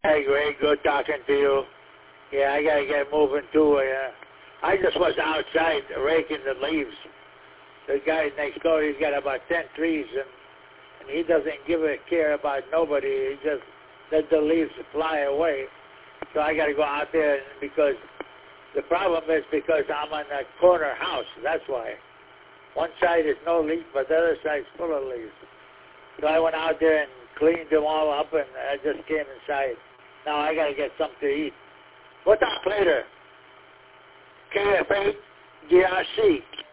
Hey, Greg, good talking to you. Yeah, I gotta get moving too. I just was outside raking the leaves. The guy next door, he's got about 10 trees, and he doesn't give a care about nobody. He just let the leaves fly away. So I gotta go out there because the problem is because I'm on a corner house. That's why. One side is no leaf, but the other side's full of leaves. So I went out there and cleaned them all up, and I just came inside. Now I gotta get something to eat. What's up later? KF8 DRC.